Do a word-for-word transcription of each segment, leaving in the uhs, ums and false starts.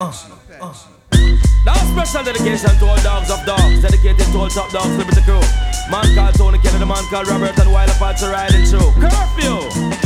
Uh, uh. Now special dedication to all dogs of dogs, dedicated to all top dogs, Liberty Crew. Man called Tony Kelly, the man called Robert, and Wild Apache riding through. Curfew!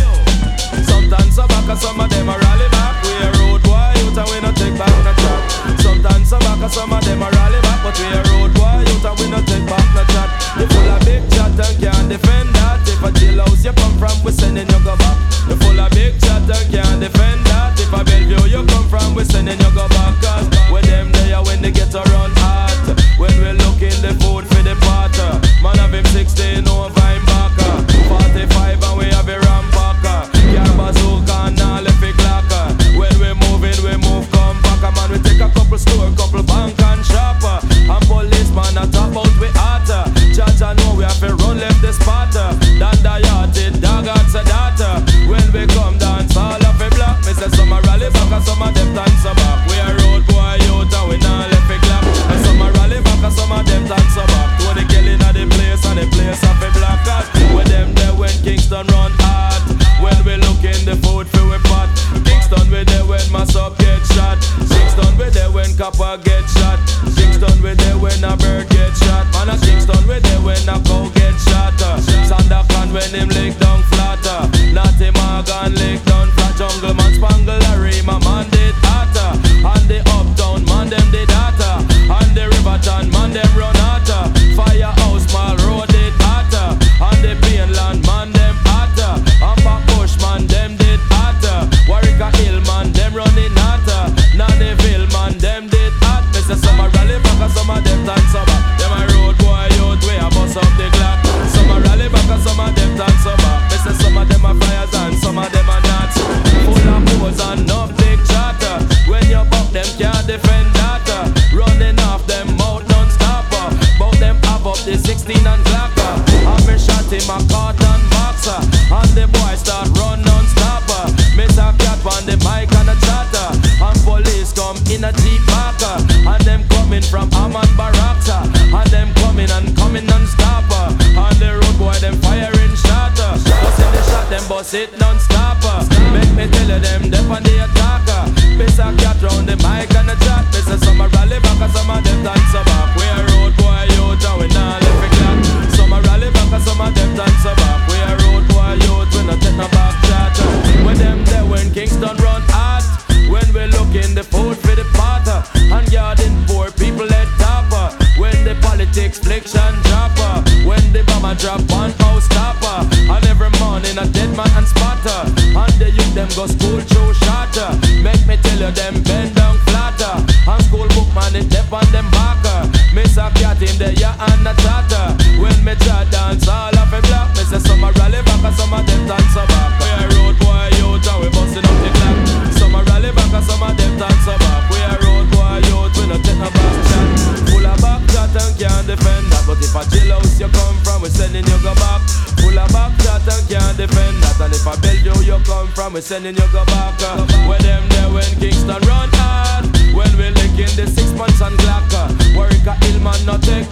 Sometimes some back and some of them a rally back. We a road boy, youth and we no take back no chat. Sometimes some back and some of them a rally back, but we a road boy, youth and we no take back no chat. You full of big chat and can't defend that. If a jailhouse you come from, we sending you go back. You full of big chat and can't defend that. If a Bellevue you come from, we sending you go back. Cause with them there when they get around hot, when we looking the food for the potter. Man have him sixteen over him back, forty-five and we have a rampacker. Car bazooka and all if it clacker. When we moving, we move come back. Man, we take a couple store, couple bank and shopper. And policeman a talk out we hotter. Judge I know we have to run left the spotter. Dan the yachted, dog out the data. When we come dance all of a block. Me say some a rally back and some of them dance back. We a road boy out and we not left it clap. And some a rally back and some of them dance back. Tony Kelly at the place and the place of a black cat. With them there when Kingston run hard. When we look in the food for we pot. Kingston we there when Massop get shot. Kingston we there when Copper get shot. Kingston we there when a bird get shot. Man a Kingston we there when a cow get shot. Sandakan when him lick down flatter. Natty Morgan lick down flat. Jungle man spangle a Rima man did hotter. And the uptown man them did hotter. And the Riverton man them run hotter. Firehouse Mall Road did hotter. And the Plainland man them hotter. And back Bushman them did hotter. Warwick Hill man them running hotter. Nannyville man them did hot. Me say some a rally back and some of them dance back. Them a road boy youth way a bust up the clock. Some a rally back and some of them dance back. Me say some of them a flyers and some of them a nuts. Full of pose and no big chatter. When you buck them can't defend data. Running off them mouth non-stopper. Bout them have up the sixteen and clacker. Have me shot him a cotton boxer. And the boy start run non-stopper. Miss a cat on the mic and a chatter. And police come in a jeep parker. And them coming from Amman Baraksa. And them coming and coming non-stopper. And the road boy them firing shatter. Bust in the shot them bust it non-stopper. Make me tell you them dep on the attacker. Miss a cat round the mic and a chat. Miss a some a rally back and some of them dance back. We a road boy youth and we not left it clock. Some a rally back and some of them dance back. We a road boy youth, we no take no back chat. When them there when Kingston run hot. When we look in the food for the potter. And garden poor people head topper. When the politics fliction dropper. When the bomber drop one house topper. And every morning a dead man and spotter. And the youth them go school through shorter. Make me tell you them bend down flatter. And school book man it dep on them backer. Miss a cat in the ya and a tatter. When me try dance all of a block. Me say some a rally back and some of them dance back. We a road boy youth and we busting up the clock. Some a rally back and some of them dance back. We a road boy youth, we no take no back chat. Full of back chat and can't defend that. But if a jailhouse you come from, we sending you go back. Full of back chat and can't defend that. And if a Bellevue you come from, we sending you go back. When them there when Kingston run hard. When we lick in the six months and glacker. Warwick Hill man no take